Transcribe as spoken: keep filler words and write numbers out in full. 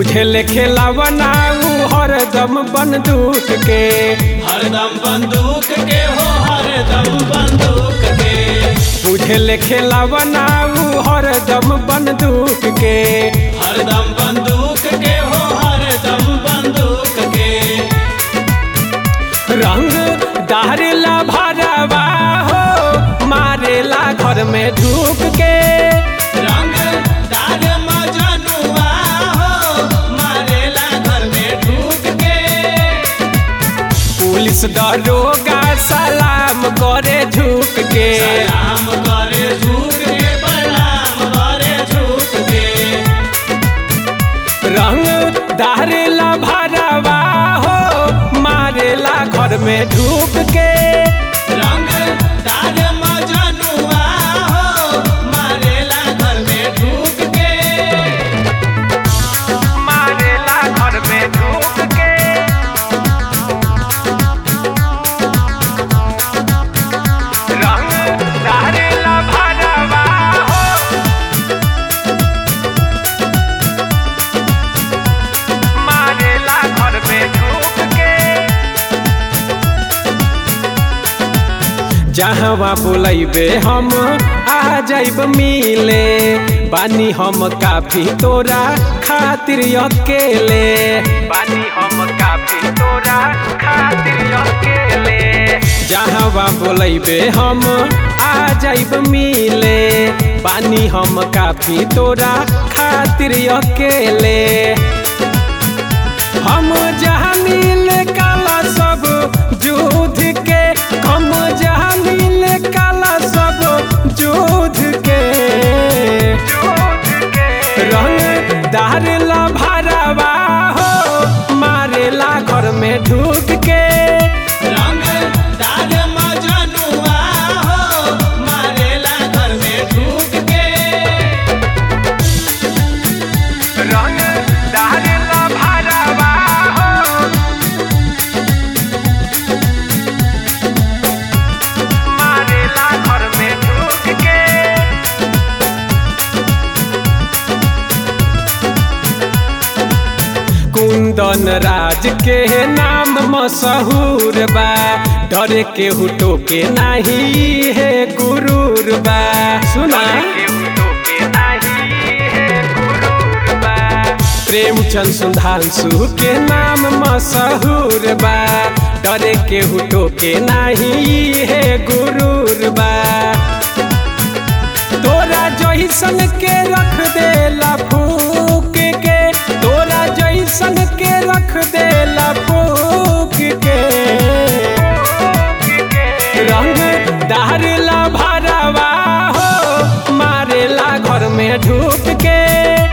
बुझे खेलावना हरदम बंदूक के हरदम बंदूक के हो हरदम बंदूक के बुझे खेलावना हरदम बंदूक के हरदम बंदूक के हो हरदम बंदूक के रंग डारेला भरवा हो मारेला घर में ढूक के रंग डार मजनुआ हो मारेला घर में ढूक के पुलिस दरोगा सलाम करे झुक के सलाम करे झुक के प्रणाम करे झुक के रंग डारेला भरवा हो मारेला घर में ढूक के रंग डार मजनुआ हो मारेला घर में ढूक के मारेला घर में ढूक के रंग डारेला भरवा हो मारेला घर में ढूक के जहाँ बोलेबे हम आ जाइब मिले बानी हम काफी तोरा खातिर अकेले बानी हम काफी तोरा खातिर अकेले जहाँ बोलेबे हम आ जाइब मिले बानी हम काफी तोरा खातिर अकेले हम जहाँ मिले काला सब युद्ध के हम जहाँ मिले काला सब युद्ध के रंग डारेला भरवा हो मारेला घर में ढूक के रंग डार मजनुआ हो मारेला घर में ढूक के रंग डारेला भरवा हो मारेला घर में ढूक के कुंदन राज के नाम मशहूर बा डरे के हुटो के नाही है गुरूर बा सुना प्रेमचंद सुधांशु के नाम मशहूर बा डरे के हुटो के नाही है गुरूर बा तोरा जैसन के रख देला फूक के तोरा जैसन के रख देला फूक के रंग डारेला भरवा हो मारेला घर में ढूक के